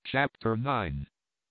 Chapter 9.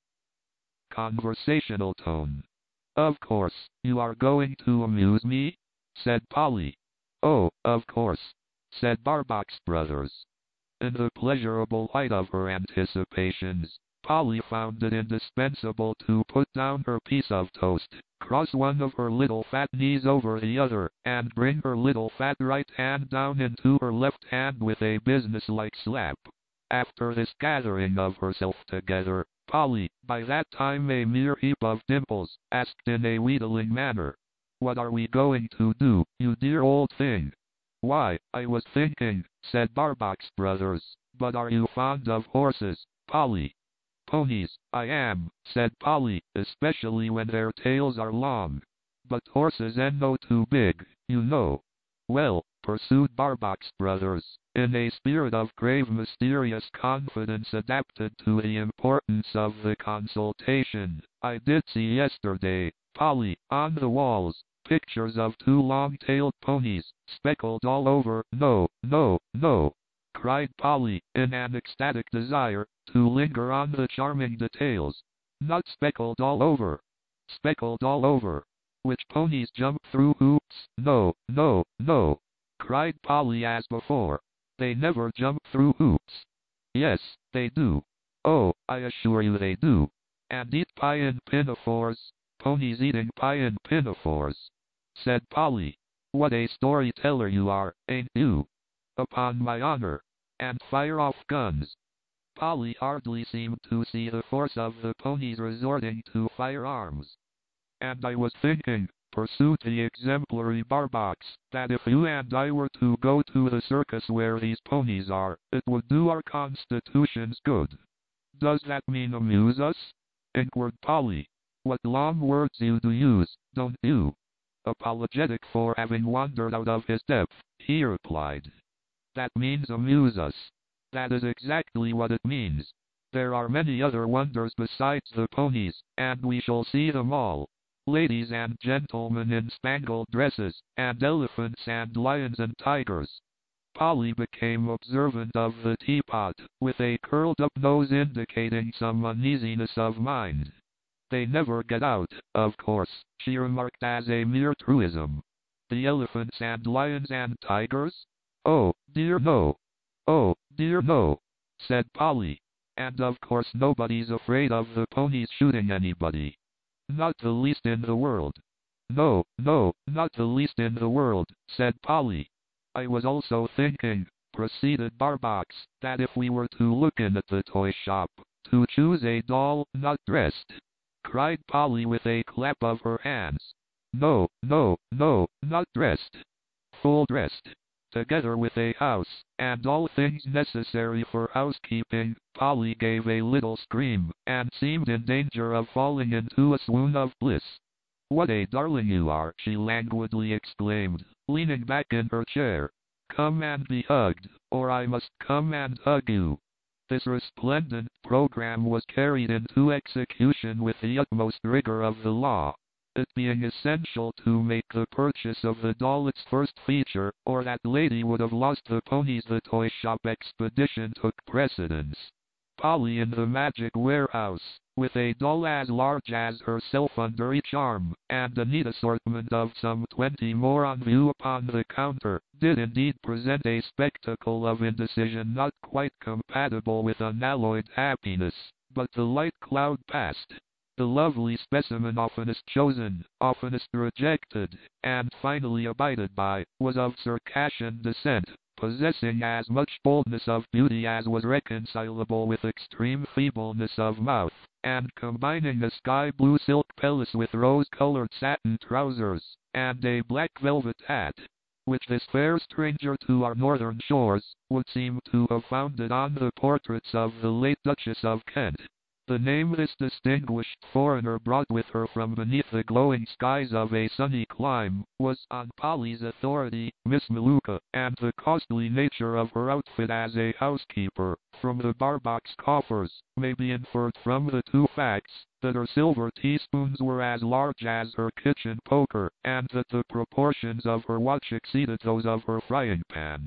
Conversational tone. "Of course, you are going to amuse me?" said Polly. "Oh, of course," said Barbox Brothers. In the pleasurable height of her anticipations, Polly found it indispensable to put down her piece of toast, cross one of her little fat knees over the other, and bring her little fat right hand down into her left hand with a businesslike slap. After this gathering of herself together, Polly, by that time a mere heap of dimples, asked in a wheedling manner, "What are we going to do, you dear old thing?" "Why, I was thinking," said Barbox Brothers, "but are you fond of horses, Polly?" "Ponies, I am," said Polly, "especially when their tails are long. But horses and no too big, you know." "Well," pursued Barbox Brothers, in a spirit of grave mysterious confidence adapted to the importance of the consultation, "I did see yesterday, Polly, on the walls, pictures of two long-tailed ponies, speckled all over." "No, no, no!" cried Polly, in an ecstatic desire to linger on the charming details. "Not speckled all over. Speckled all over. Which ponies jump through hoops." "No, no, no!" cried Polly as before. "They never jump through hoops." "Yes, they do. Oh, I assure you they do. And eat pie in pinafores. Ponies eating pie in pinafores," said Polly. "What a storyteller you are, ain't you? Upon my honor. And fire off guns." Polly hardly seemed to see the force of the ponies resorting to firearms. "And I was thinking," pursued the exemplary Barbox, "that if you and I were to go to the circus where these ponies are, it would do our constitutions good." "Does that mean amuse us?" inquired Polly. "What long words you do use, don't you?" Apologetic for having wandered out of his depth, he replied, "That means amuse us. That is exactly what it means. There are many other wonders besides the ponies, and we shall see them all. Ladies and gentlemen in spangled dresses, and elephants and lions and tigers." Polly became observant of the teapot, with a curled-up nose indicating some uneasiness of mind. "They never get out, of course," she remarked as a mere truism. "The elephants and lions and tigers? Oh, dear no. Oh, dear no," said Polly. "And of course nobody's afraid of the ponies shooting anybody." "Not the least in the world." "No, no, not the least in the world," said Polly. "I was also thinking," proceeded Barbox, "that if we were to look in at the toy shop, to choose a doll not dressed." Cried Polly with a clap of her hands. "No, no, no, not dressed. Full dressed. Together with a house, and all things necessary for housekeeping." Polly gave a little scream, and seemed in danger of falling into a swoon of bliss. "What a darling you are!" she languidly exclaimed, leaning back in her chair. "Come and be hugged, or I must come and hug you." This resplendent program was carried into execution with the utmost rigor of the law, it being essential to make the purchase of the doll its first feature, or that lady would have lost the ponies. The toy shop expedition took precedence. Polly in the magic warehouse, with a doll as large as herself under each arm, and a neat assortment of some 20 more on view upon the counter, did indeed present a spectacle of indecision not quite compatible with unalloyed happiness. But the light cloud passed. The lovely specimen oftenest chosen, oftenest rejected, and finally abided by, was of Circassian descent, possessing as much boldness of beauty as was reconcilable with extreme feebleness of mouth, and combining a sky-blue silk pelisse with rose-colored satin trousers, and a black velvet hat, which this fair stranger to our northern shores would seem to have founded on the portraits of the late Duchess of Kent. The name this distinguished foreigner brought with her from beneath the glowing skies of a sunny clime, was, on Polly's authority, Miss Maluka, and the costly nature of her outfit as a housekeeper, from the Barbox coffers, may be inferred from the two facts, that her silver teaspoons were as large as her kitchen poker, and that the proportions of her watch exceeded those of her frying pan.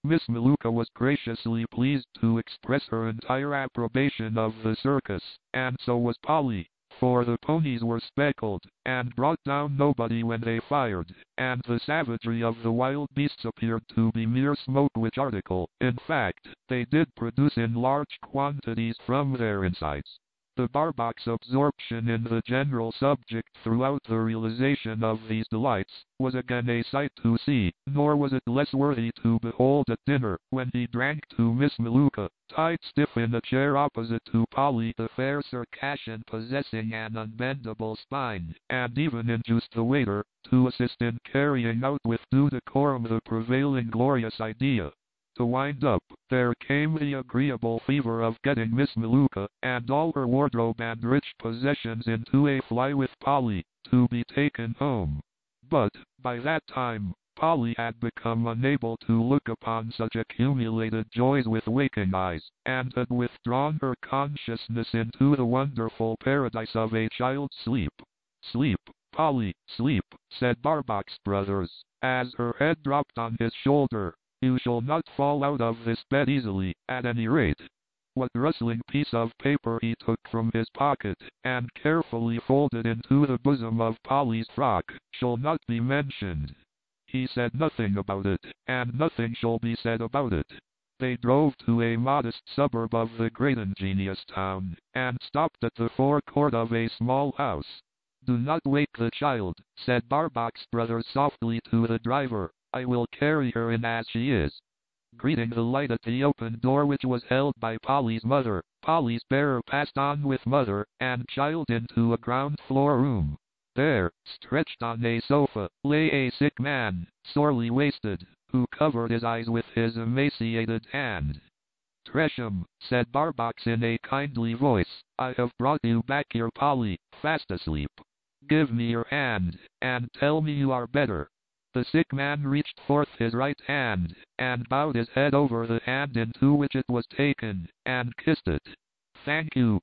Miss Maluka was graciously pleased to express her entire approbation of the circus, and so was Polly, for the ponies were speckled, and brought down nobody when they fired, and the savagery of the wild beasts appeared to be mere smoke, which article, in fact, they did produce in large quantities from their insides. The Barbac's absorption in the general subject throughout the realization of these delights was again a sight to see, nor was it less worthy to behold at dinner, when he drank to Miss Maluka, tied stiff in a chair opposite to Polly, the fair Circassian possessing an unbendable spine, and even induced the waiter to assist in carrying out with due decorum the prevailing glorious idea. To wind up, there came the agreeable fever of getting Miss Maluka and all her wardrobe and rich possessions into a fly with Polly, to be taken home. But, by that time, Polly had become unable to look upon such accumulated joys with waking eyes, and had withdrawn her consciousness into the wonderful paradise of a child's sleep. "Sleep, Polly, sleep," said Barbox Brothers, as her head dropped on his shoulder. "You shall not fall out of this bed easily, at any rate." What rustling piece of paper he took from his pocket, and carefully folded into the bosom of Polly's frock, shall not be mentioned. He said nothing about it, and nothing shall be said about it. They drove to a modest suburb of the great ingenious town, and stopped at the forecourt of a small house. "Do not wake the child," said Barbox Brothers softly to the driver. "I will carry her in as she is." Greeting the light at the open door, which was held by Polly's mother, Polly's bearer passed on with mother and child into a ground floor room. There, stretched on a sofa, lay a sick man, sorely wasted, who covered his eyes with his emaciated hand. "Tresham," said Barbox in a kindly voice, "I have brought you back your Polly, fast asleep. Give me your hand, and tell me you are better." The sick man reached forth his right hand, and bowed his head over the hand into which it was taken, and kissed it. Thank you,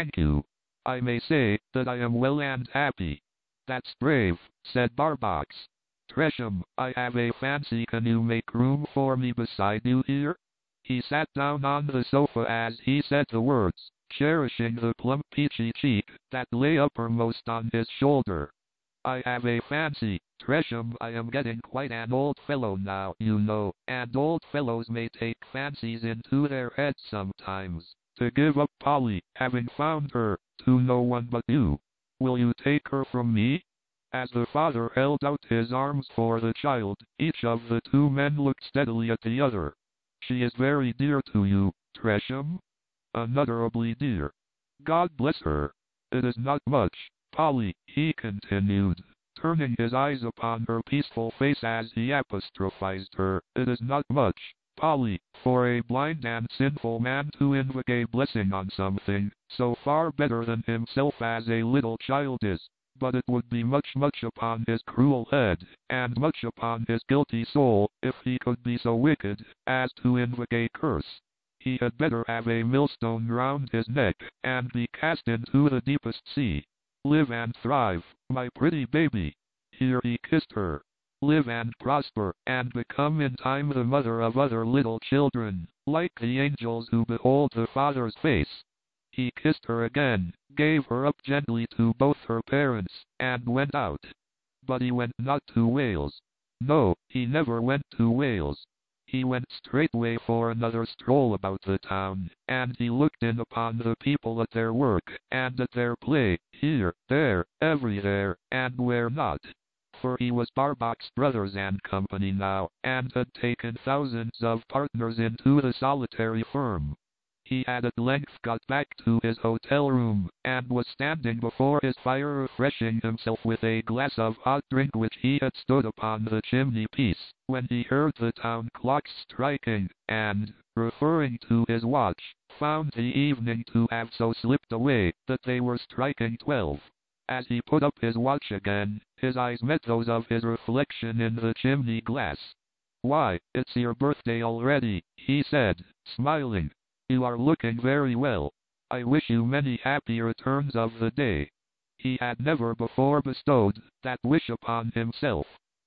I may say that I am well and happy." "That's brave," said Barbox. "Tresham, I have a fancy, can you make room for me beside you here?" He sat down on the sofa as he said the words, cherishing the plump peachy cheek that lay uppermost on his shoulder. "I have a fancy, Tresham. I am getting quite an old fellow now, you know, and old fellows may take fancies into their heads sometimes, to give up Polly, having found her, to no one but you. Will you take her from me?" As the father held out his arms for the child, each of the two men looked steadily at the other. "She is very dear to you, Tresham?" "Unutterably dear." "God bless her. It is not much, Polly," he continued, turning his eyes upon her peaceful face as he apostrophized her, "it is not much, Polly, for a blind and sinful man to invoke a blessing on something so far better than himself as a little child is, but it would be much upon his cruel head, and much upon his guilty soul, if he could be so wicked as to invoke a curse. He had better have a millstone round his neck, and be cast into the deepest sea. Live and thrive, my pretty baby." Here he kissed her. "Live and prosper, and become in time the mother of other little children, like the angels who behold the Father's face." He kissed her again, gave her up gently to both her parents, and went out. But he went not to Wales. No, he never went to Wales. He went straightway for another stroll about the town, and he looked in upon the people at their work, and at their play, here, there, everywhere, and where not. For he was Barbox Brothers and Company now, and had taken thousands of partners into the solitary firm. He had at length got back to his hotel room, and was standing before his fire refreshing himself with a glass of hot drink which he had stood upon the chimney piece, when he heard the town clocks striking, and, referring to his watch, found the evening to have so slipped away that they were striking 12. As he put up his watch again, his eyes met those of his reflection in the chimney glass. "Why, it's your birthday already," he said, smiling. "You are looking very well. I wish you many happy returns of the day." He had never before bestowed that wish upon himself.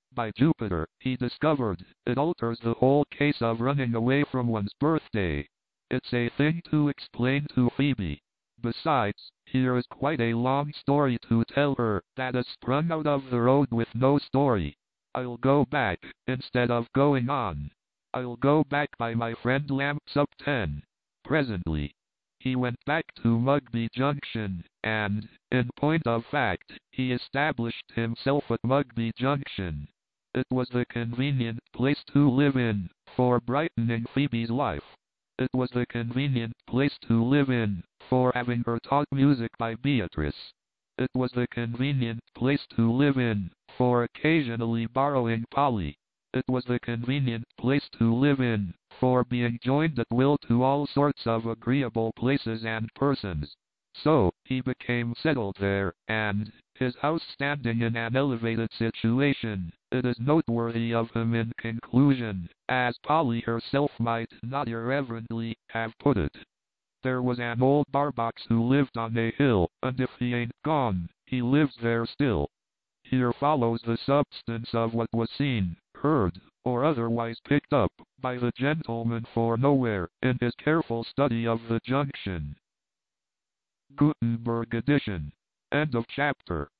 By Jupiter, he discovered, it alters the whole case of running away from one's birthday. It's a thing to explain to Phoebe. Besides, here is quite a long story to tell her that is sprung out of the road with no story. I'll go back, instead of going on. I'll go back by my friend Lamps up 10. Presently, he went back to Mugby Junction, and, in point of fact, he established himself at Mugby Junction. It was the convenient place to live in, for brightening Phoebe's life. It was the convenient place to live in, for having her taught music by Beatrice. It was the convenient place to live in, for occasionally borrowing Polly. It was the convenient place to live in, for being joined at will to all sorts of agreeable places and persons. So, he became settled there, and, his house standing in an elevated situation, it is noteworthy of him in conclusion, as Polly herself might not irreverently have put it. There was an old barbox who lived on a hill, and if he ain't gone, he lives there still. Here follows the substance of what was seen, heard, or otherwise picked up, by the gentleman for nowhere, in his careful study of the junction. Gutenberg edition. End of chapter.